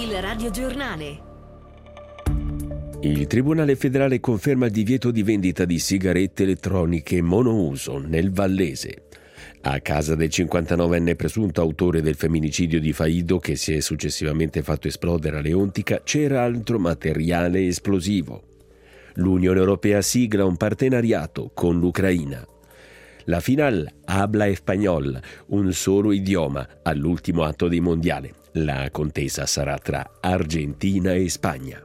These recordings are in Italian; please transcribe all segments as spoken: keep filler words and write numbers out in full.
Il radiogiornale. Il Tribunale federale conferma il divieto di vendita di sigarette elettroniche monouso nel Vallese. A casa del cinquantanovenne presunto autore del femminicidio di Faido, che si è successivamente fatto esplodere a Leontica, c'era altro materiale esplosivo. L'Unione Europea sigla un partenariato con l'Ucraina. La final habla español, un solo idioma, all'ultimo atto dei mondiali. La contesa sarà tra Argentina e Spagna.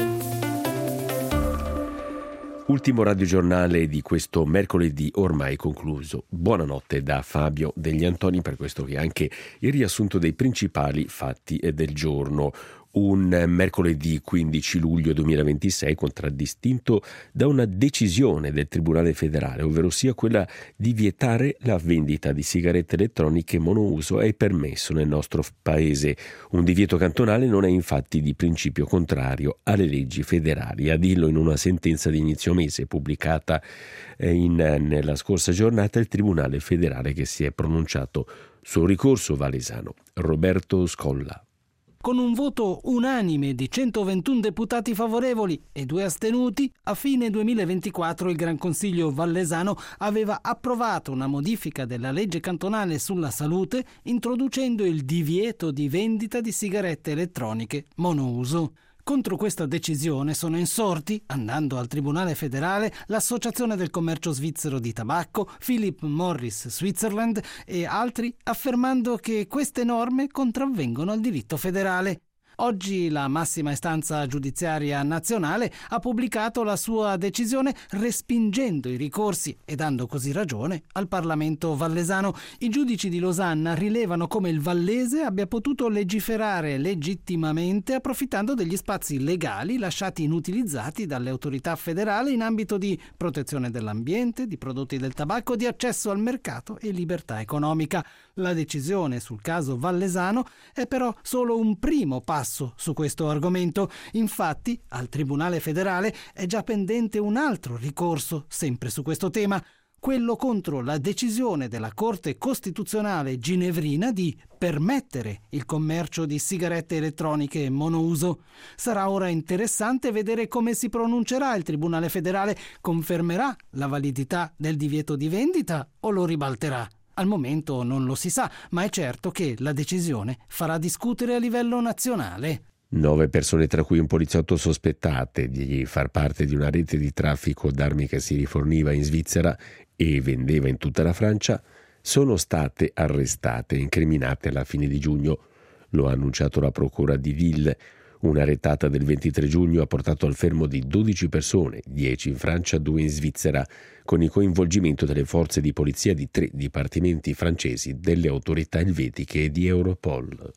Ultimo radiogiornale di questo mercoledì ormai concluso. Buonanotte da Fabio Degli Antoni, per questo che è anche il riassunto dei principali fatti del giorno. Un mercoledì quindici luglio duemilaventisei contraddistinto da una decisione del Tribunale federale, ovvero sia quella di vietare la vendita di sigarette elettroniche monouso è permesso nel nostro paese. Un divieto cantonale non è infatti di principio contrario alle leggi federali, a dirlo in una sentenza di inizio mese pubblicata in, nella scorsa giornata il Tribunale federale che si è pronunciato sul ricorso valesano. Roberto Scolla. Con un voto unanime di centoventuno deputati favorevoli e due astenuti, a fine duemilaventiquattro il Gran Consiglio vallesano aveva approvato una modifica della legge cantonale sulla salute, introducendo il divieto di vendita di sigarette elettroniche monouso. Contro questa decisione sono insorti, andando al Tribunale federale, l'Associazione del Commercio Svizzero di Tabacco, Philip Morris Switzerland e altri, affermando che queste norme contravvengono al diritto federale. Oggi la massima istanza giudiziaria nazionale ha pubblicato la sua decisione respingendo i ricorsi e dando così ragione al Parlamento vallesano. I giudici di Losanna rilevano come il Vallese abbia potuto legiferare legittimamente approfittando degli spazi legali lasciati inutilizzati dalle autorità federali in ambito di protezione dell'ambiente, di prodotti del tabacco, di accesso al mercato e libertà economica. La decisione sul caso vallesano è però solo un primo passo su questo argomento. Infatti, al Tribunale federale è già pendente un altro ricorso, sempre su questo tema, quello contro la decisione della Corte Costituzionale ginevrina di permettere il commercio di sigarette elettroniche monouso. Sarà ora interessante vedere come si pronuncerà il Tribunale federale. Confermerà la validità del divieto di vendita o lo ribalterà? Al momento non lo si sa, ma è certo che la decisione farà discutere a livello nazionale. Nove persone, tra cui un poliziotto sospettate di far parte di una rete di traffico d'armi che si riforniva in Svizzera e vendeva in tutta la Francia, sono state arrestate e incriminate alla fine di giugno. Lo ha annunciato la procura di Lille. Una retata del ventitré giugno ha portato al fermo di dodici persone, dieci in Francia, due in Svizzera, con il coinvolgimento delle forze di polizia di tre dipartimenti francesi, delle autorità elvetiche e di Europol.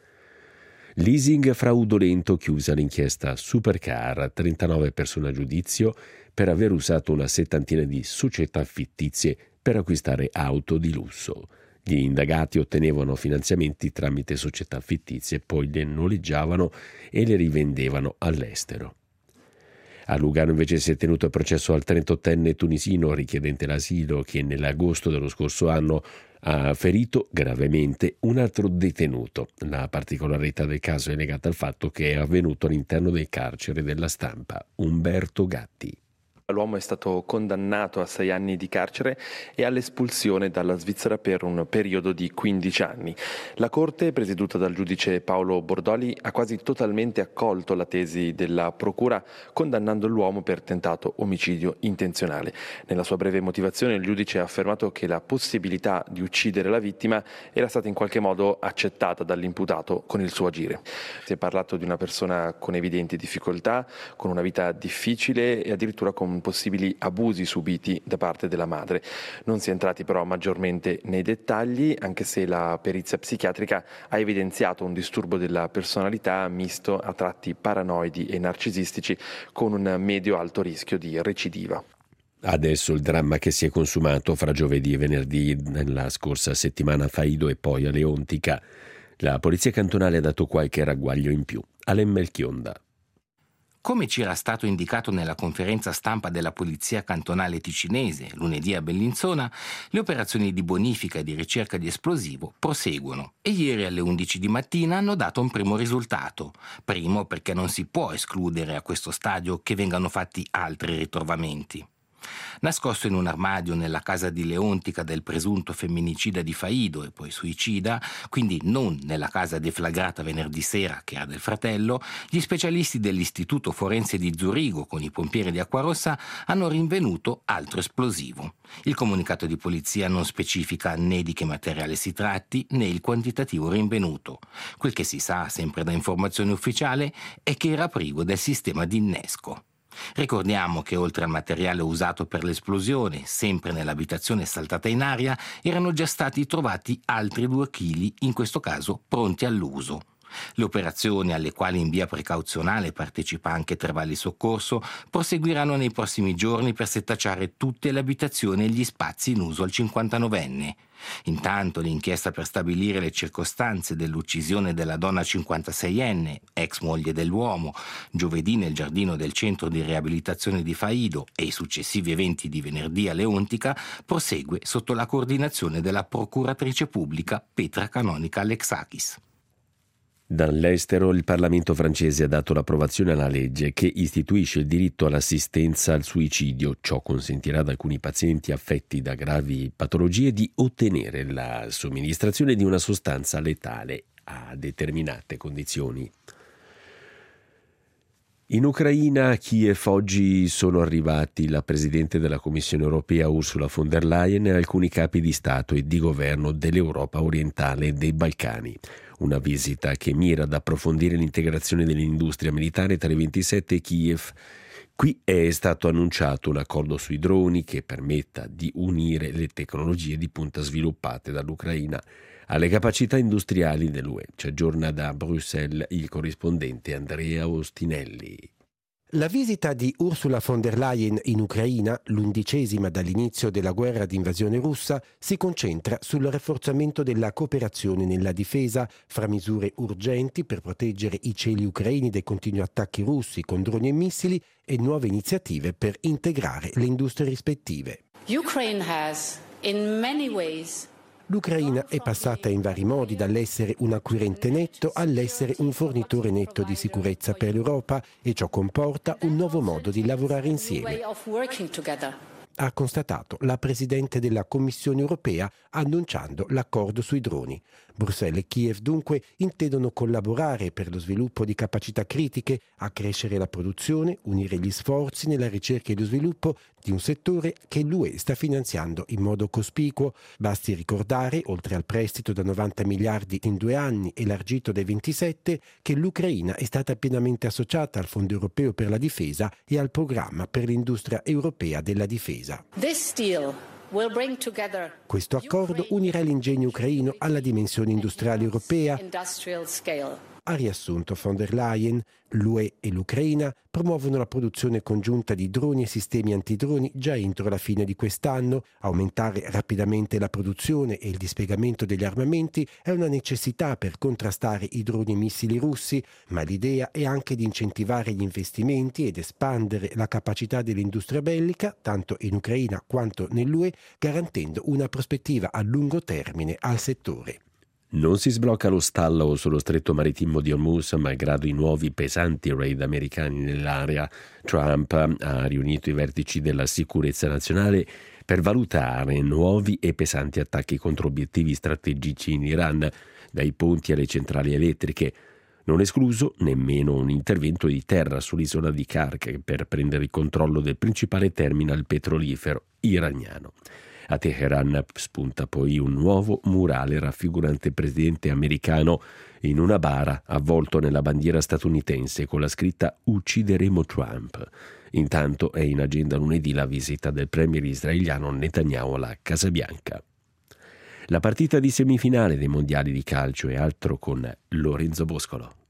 Leasing fraudolento, chiusa l'inchiesta Supercar, trentanove persone a giudizio per aver usato una settantina di società fittizie per acquistare auto di lusso. Gli indagati ottenevano finanziamenti tramite società fittizie, poi le noleggiavano e le rivendevano all'estero. A Lugano invece si è tenuto il processo al trentottenne tunisino richiedente l'asilo che nell'agosto dello scorso anno ha ferito gravemente un altro detenuto. La particolarità del caso è legata al fatto che è avvenuto all'interno del carcere della Stampa. Umberto Gatti. L'uomo è stato condannato a sei anni di carcere e all'espulsione dalla Svizzera per un periodo di quindici anni. La Corte, presieduta dal giudice Paolo Bordoli, ha quasi totalmente accolto la tesi della Procura, condannando l'uomo per tentato omicidio intenzionale. Nella sua breve motivazione il giudice ha affermato che la possibilità di uccidere la vittima era stata in qualche modo accettata dall'imputato con il suo agire. Si è parlato di una persona con evidenti difficoltà, con una vita difficile e addirittura con possibili abusi subiti da parte della madre. Non si è entrati però maggiormente nei dettagli, anche se la perizia psichiatrica ha evidenziato un disturbo della personalità misto a tratti paranoidi e narcisistici con un medio-alto rischio di recidiva. Adesso il dramma che si è consumato fra giovedì e venerdì nella scorsa settimana a Faido e poi a Leontica. La polizia cantonale ha dato qualche ragguaglio in più. Alain Melchionda. Come ci era stato indicato nella conferenza stampa della Polizia Cantonale Ticinese lunedì a Bellinzona, le operazioni di bonifica e di ricerca di esplosivo proseguono e ieri alle undici di mattina hanno dato un primo risultato. Primo perché non si può escludere a questo stadio che vengano fatti altri ritrovamenti. Nascosto in un armadio nella casa di Leontica del presunto femminicida di Faido e poi suicida, quindi non nella casa deflagrata venerdì sera che era del fratello, gli specialisti dell'Istituto Forense di Zurigo con i pompieri di Acquarossa hanno rinvenuto altro esplosivo. Il comunicato di polizia non specifica né di che materiale si tratti né il quantitativo rinvenuto. Quel che si sa, sempre da informazione ufficiale, è che era privo del sistema di innesco. Ricordiamo che oltre al materiale usato per l'esplosione, sempre nell'abitazione saltata in aria, erano già stati trovati altri due chili, in questo caso pronti all'uso. Le operazioni, alle quali in via precauzionale partecipa anche Trevali Soccorso, proseguiranno nei prossimi giorni per setacciare tutte le abitazioni e gli spazi in uso al cinquantanovenne. Intanto l'inchiesta per stabilire le circostanze dell'uccisione della donna cinquantaseienne, ex moglie dell'uomo, giovedì nel giardino del centro di riabilitazione di Faido e i successivi eventi di venerdì a Leontica prosegue sotto la coordinazione della procuratrice pubblica Petra Canonica Alexakis. Dall'estero il Parlamento francese ha dato l'approvazione alla legge che istituisce il diritto all'assistenza al suicidio. Ciò consentirà ad alcuni pazienti affetti da gravi patologie di ottenere la somministrazione di una sostanza letale a determinate condizioni. In Ucraina, a Kiev, oggi sono arrivati la Presidente della Commissione europea Ursula von der Leyen e alcuni capi di Stato e di governo dell'Europa orientale e dei Balcani. Una visita che mira ad approfondire l'integrazione dell'industria militare tra i ventisette e Kiev. Qui è stato annunciato un accordo sui droni che permetta di unire le tecnologie di punta sviluppate dall'Ucraina alle capacità industriali dell'U E. Ci aggiorna da Bruxelles il corrispondente Andrea Ostinelli. La visita di Ursula von der Leyen in Ucraina, l'undicesima dall'inizio della guerra di invasione russa, si concentra sul rafforzamento della cooperazione nella difesa, fra misure urgenti per proteggere i cieli ucraini dai continui attacchi russi con droni e missili e nuove iniziative per integrare le industrie rispettive. Ukraine has, in many ways, L'Ucraina è passata in vari modi dall'essere un acquirente netto all'essere un fornitore netto di sicurezza per l'Europa e ciò comporta un nuovo modo di lavorare insieme, ha constatato la Presidente della Commissione europea annunciando l'accordo sui droni. Bruxelles e Kiev dunque intendono collaborare per lo sviluppo di capacità critiche, accrescere la produzione, unire gli sforzi nella ricerca e lo sviluppo di un settore che l'U E sta finanziando in modo cospicuo. Basti ricordare, oltre al prestito da novanta miliardi in due anni elargito dai ventisette, che l'Ucraina è stata pienamente associata al Fondo europeo per la difesa e al programma per l'industria europea della difesa. This deal will bring together Questo accordo unirà l'ingegno ucraino alla dimensione industriale europea, industrial scale. ha riassunto von der Leyen. L'U E e l'Ucraina promuovono la produzione congiunta di droni e sistemi antidroni già entro la fine di quest'anno. Aumentare rapidamente la produzione e il dispiegamento degli armamenti è una necessità per contrastare i droni e missili russi, ma l'idea è anche di incentivare gli investimenti ed espandere la capacità dell'industria bellica, tanto in Ucraina quanto nell'U E, garantendo una prospettiva a lungo termine al settore. Non si sblocca lo stallo sullo stretto marittimo di Hormuz malgrado i nuovi pesanti raid americani nell'area. Trump ha riunito i vertici della sicurezza nazionale per valutare nuovi e pesanti attacchi contro obiettivi strategici in Iran, dai ponti alle centrali elettriche. Non escluso nemmeno un intervento di terra sull'isola di Kark per prendere il controllo del principale terminal petrolifero iraniano. A Teheran spunta poi un nuovo murale raffigurante il presidente americano in una bara avvolto nella bandiera statunitense con la scritta «Uccideremo Trump». Intanto è in agenda lunedì la visita del premier israeliano Netanyahu alla Casa Bianca. La partita di semifinale dei mondiali di calcio e altro con Lorenzo Boscolo.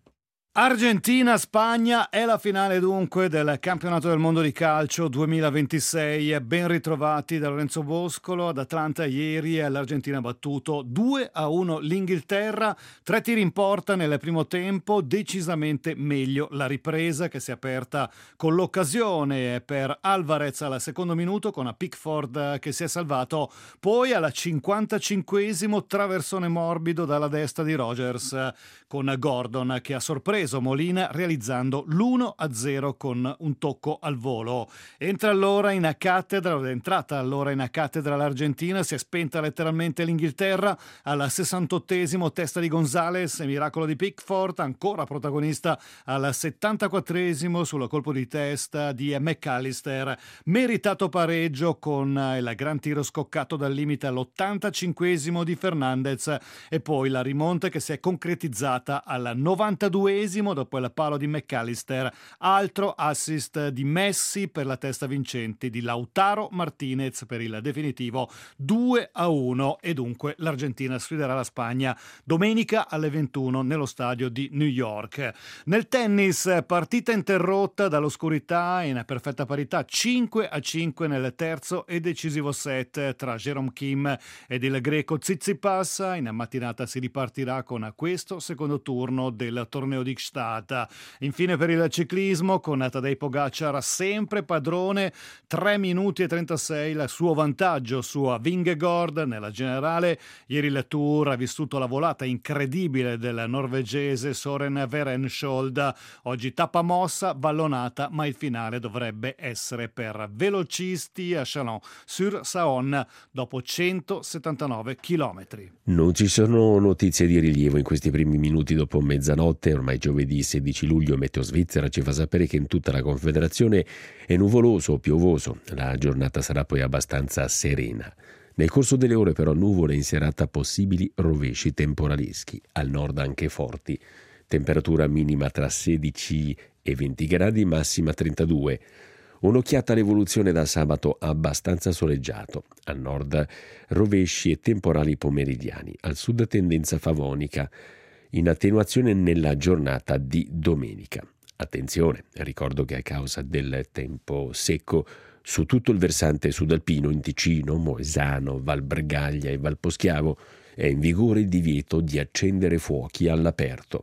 Argentina-Spagna è la finale dunque del campionato del mondo di calcio duemilaventisei. Ben ritrovati da Lorenzo Boscolo. Ad Atlanta ieri l'Argentina ha battuto due a uno l'Inghilterra, tre tiri in porta nel primo tempo, decisamente meglio la ripresa che si è aperta con l'occasione per Alvarez al secondo minuto con Pickford che si è salvato, poi al cinquantacinquesimo traversone morbido dalla destra di Rodgers con Gordon che ha sorpreso Molina realizzando l'uno a zero con un tocco al volo. Entra allora in cattedra, è entrata allora in cattedra l'Argentina, si è spenta letteralmente l'Inghilterra al sessantottesimo, testa di Gonzalez e miracolo di Pickford, ancora protagonista al settantaquattresimo sul colpo di testa di McAllister, meritato pareggio con il gran tiro scoccato dal limite all'ottantacinquesimo di Fernandez e poi la rimonta che si è concretizzata al novantaduesimo dopo il palo di McAllister, altro assist di Messi per la testa vincente di Lautaro Martinez per il definitivo due a uno e dunque l'Argentina sfiderà la Spagna domenica alle ventuno nello stadio di New York. Nel tennis, partita interrotta dall'oscurità in perfetta parità, cinque a cinque nel terzo e decisivo set tra Jerome Kim ed il greco Tsitsipas. In mattinata si ripartirà con questo secondo turno del torneo di Gstaad. Infine per il ciclismo con Tadej Pogacar sempre padrone, tre minuti e trentasei il suo vantaggio su Vingegaard nella generale. Ieri il Tour ha vissuto la volata incredibile del norvegese Soren Verenskjold, oggi tappa mossa, vallonata, ma il finale dovrebbe essere per velocisti a Chalon-sur-Saône dopo centosettantanove chilometri. Non ci sono notizie di rilievo in questi primi minuti dopo mezzanotte, ormai giovedì sedici luglio. Meteo Svizzera ci fa sapere che in tutta la Confederazione è nuvoloso o piovoso. La giornata sarà poi abbastanza serena. Nel corso delle ore però nuvole in serata, possibili rovesci temporaleschi, al nord anche forti. Temperatura minima tra sedici e venti gradi, massima trentadue. Un'occhiata all'evoluzione da sabato, abbastanza soleggiato. Al nord rovesci e temporali pomeridiani, al sud tendenza favonica, in attenuazione nella giornata di domenica. Attenzione, ricordo che a causa del tempo secco su tutto il versante sudalpino, in Ticino, Moesano, Val Bregaglia e Val Poschiavo, è in vigore il divieto di accendere fuochi all'aperto.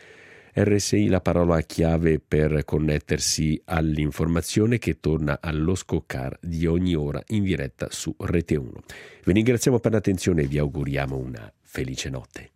R S I la parola chiave per connettersi all'informazione che torna allo scoccar di ogni ora in diretta su Rete uno. Vi ringraziamo per l'attenzione e vi auguriamo una felice notte.